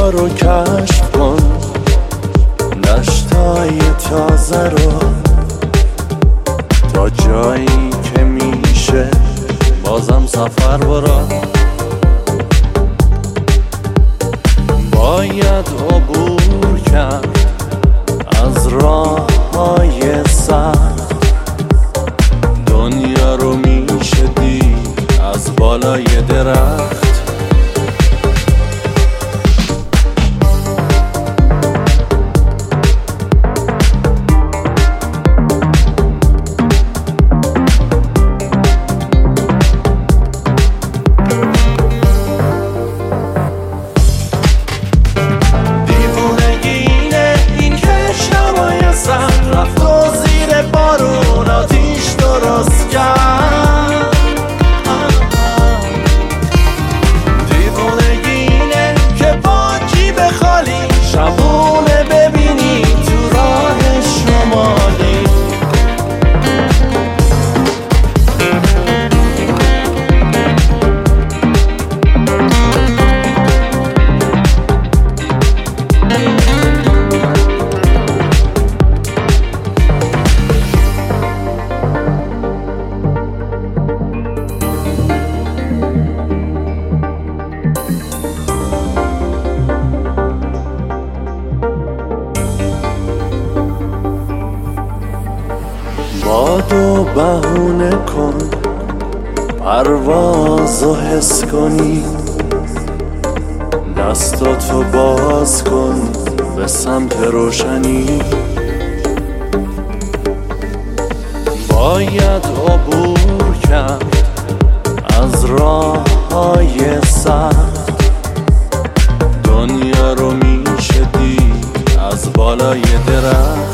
دنیا رو کشف کن، دشتای تازه رو، تا جایی که میشه بازم سفر برا. باید عبور کرد از راه‌های سخت، دنیا رو میشه دید از بالای درخت. رفت و زیر بارون آتیش درست کرد. دیوونگینه که با جیب خالی شبونه ببینی تو راه شمالی. بادو بهونه کن، پروازو حس کنی، دستاتو باز کن به سمت روشنی. باید عبور کرد از راه‌های سخت، دنیا رو میشه دید از بالای درخت.